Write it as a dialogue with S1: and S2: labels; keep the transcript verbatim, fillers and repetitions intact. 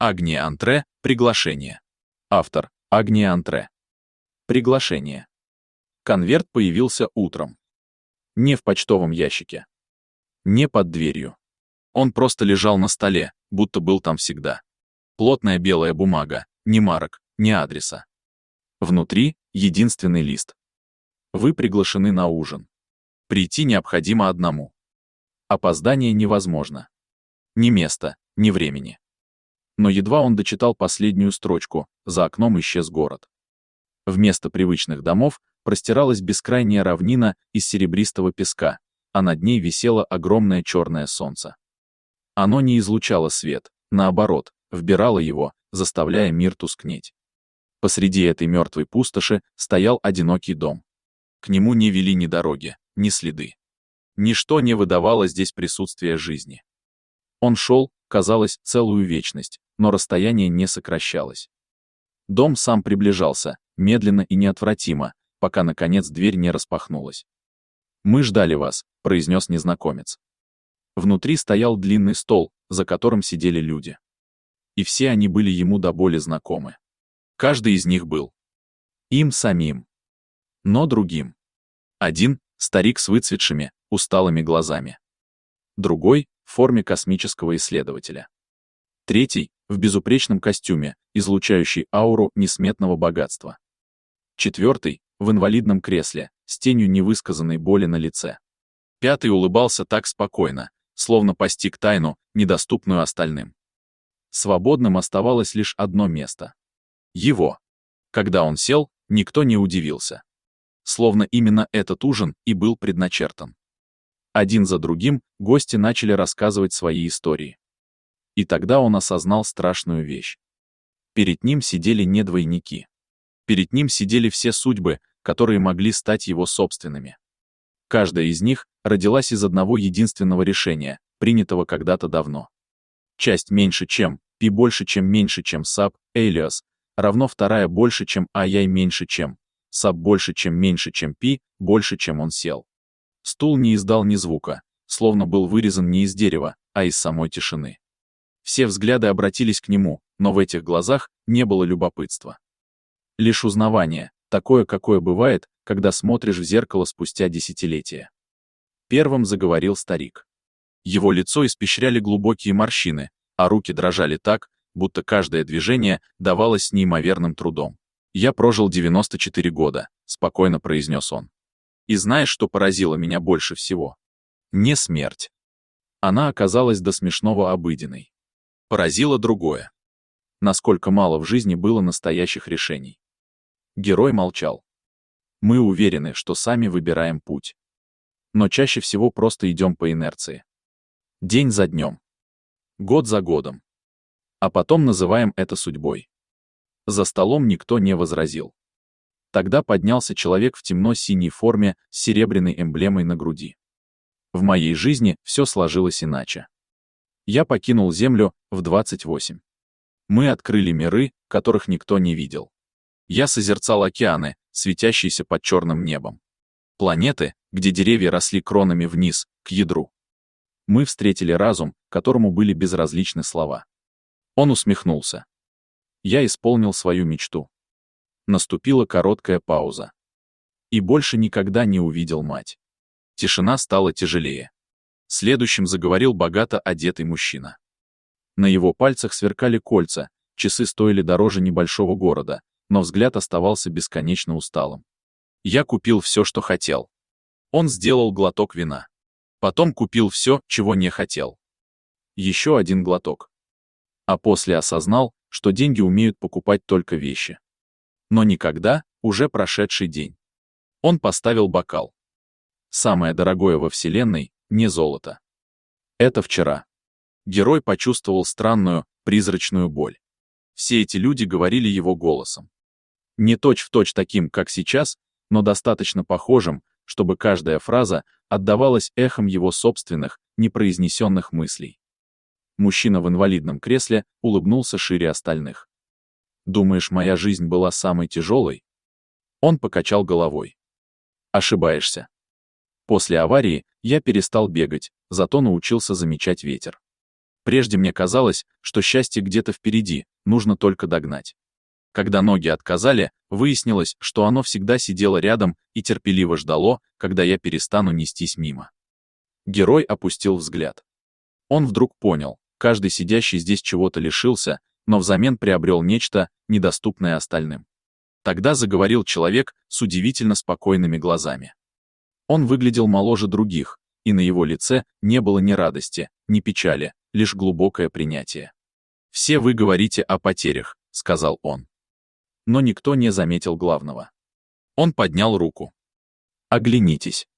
S1: Агния Антре. Приглашение. Автор. Агния Антре. Приглашение. Конверт появился утром. Не в почтовом ящике. Не под дверью. Он просто лежал на столе, будто был там всегда. Плотная белая бумага, ни марок, ни адреса. Внутри единственный лист. Вы приглашены на ужин. Прийти необходимо одному. Опоздание невозможно. Ни места, ни времени. Но едва он дочитал последнюю строчку, за окном исчез город. Вместо привычных домов простиралась бескрайняя равнина из серебристого песка, а над ней висело огромное черное солнце. Оно не излучало свет, наоборот, вбирало его, заставляя мир тускнеть. Посреди этой мертвой пустоши стоял одинокий дом. К нему не вели ни дороги, ни следы. Ничто не выдавало здесь присутствия жизни. Он шел, казалось, целую вечность, но расстояние не сокращалось. Дом сам приближался, медленно и неотвратимо, пока, наконец, дверь не распахнулась. «Мы ждали вас», — произнес незнакомец. Внутри стоял длинный стол, за которым сидели люди. И все они были ему до боли знакомы. Каждый из них был им самим, но другим. Один — старик с выцветшими, усталыми глазами. Другой — в форме космического исследователя. Третий — в безупречном костюме, излучающий ауру несметного богатства. Четвертый — в инвалидном кресле, с тенью невысказанной боли на лице. Пятый улыбался так спокойно, словно постиг тайну, недоступную остальным. Свободным оставалось лишь одно место. Его. Когда он сел, никто не удивился. Словно именно этот ужин и был предначертан. Один за другим гости начали рассказывать свои истории. И тогда он осознал страшную вещь. Перед ним сидели не двойники. Перед ним сидели все судьбы, которые могли стать его собственными. Каждая из них родилась из одного единственного решения, принятого когда-то давно. Часть меньше чем, пи больше чем меньше чем саб, Элиас, равно вторая больше чем ай меньше чем, саб больше чем меньше чем пи, больше чем он сел. Стул не издал ни звука, словно был вырезан не из дерева, а из самой тишины. Все взгляды обратились к нему, но в этих глазах не было любопытства. Лишь узнавание, такое, какое бывает, когда смотришь в зеркало спустя десятилетия. Первым заговорил старик. Его лицо испещряли глубокие морщины, а руки дрожали так, будто каждое движение давалось с неимоверным трудом. «Я прожил девяносто четыре года», — спокойно произнес он. «И знаешь, что поразило меня больше всего? Не смерть. Она оказалась до смешного обыденной. Поразило другое. Насколько мало в жизни было настоящих решений». Герой молчал. Мы уверены, что сами выбираем путь. Но чаще всего просто идем по инерции. День за днем. Год за годом. А потом называем это судьбой. За столом никто не возразил. Тогда поднялся человек в темно-синей форме с серебряной эмблемой на груди. В моей жизни все сложилось иначе. Я покинул Землю в двадцать восемь. Мы открыли миры, которых никто не видел. Я созерцал океаны, светящиеся под черным небом. Планеты, где деревья росли кронами вниз, к ядру. Мы встретили разум, которому были безразличны слова. Он усмехнулся. Я исполнил свою мечту. Наступила короткая пауза. И больше никогда не увидел мать. Тишина стала тяжелее. Следующим заговорил богато одетый мужчина. На его пальцах сверкали кольца, часы стоили дороже небольшого города, но взгляд оставался бесконечно усталым. Я купил все, что хотел. Он сделал глоток вина. Потом купил все, чего не хотел. Еще один глоток. А после осознал, что деньги умеют покупать только вещи. Но никогда, уже прошедший день. Он поставил бокал. Самое дорогое во Вселенной — не золото. Это вчера. Герой почувствовал странную, призрачную боль. Все эти люди говорили его голосом. Не точь-в-точь таким, как сейчас, но достаточно похожим, чтобы каждая фраза отдавалась эхом его собственных, непроизнесенных мыслей. Мужчина в инвалидном кресле улыбнулся шире остальных. «Думаешь, моя жизнь была самой тяжелой?» Он покачал головой. «Ошибаешься. После аварии я перестал бегать, зато научился замечать ветер. Прежде мне казалось, что счастье где-то впереди, нужно только догнать. Когда ноги отказали, выяснилось, что оно всегда сидело рядом и терпеливо ждало, когда я перестану нестись мимо. Герой опустил взгляд. Он вдруг понял, каждый сидящий здесь чего-то лишился, но взамен приобрел нечто, недоступное остальным. Тогда заговорил человек с удивительно спокойными глазами. Он выглядел моложе других, и на его лице не было ни радости, ни печали, лишь глубокое принятие. «Все вы говорите о потерях», — сказал он. Но никто не заметил главного. Он поднял руку. «Оглянитесь.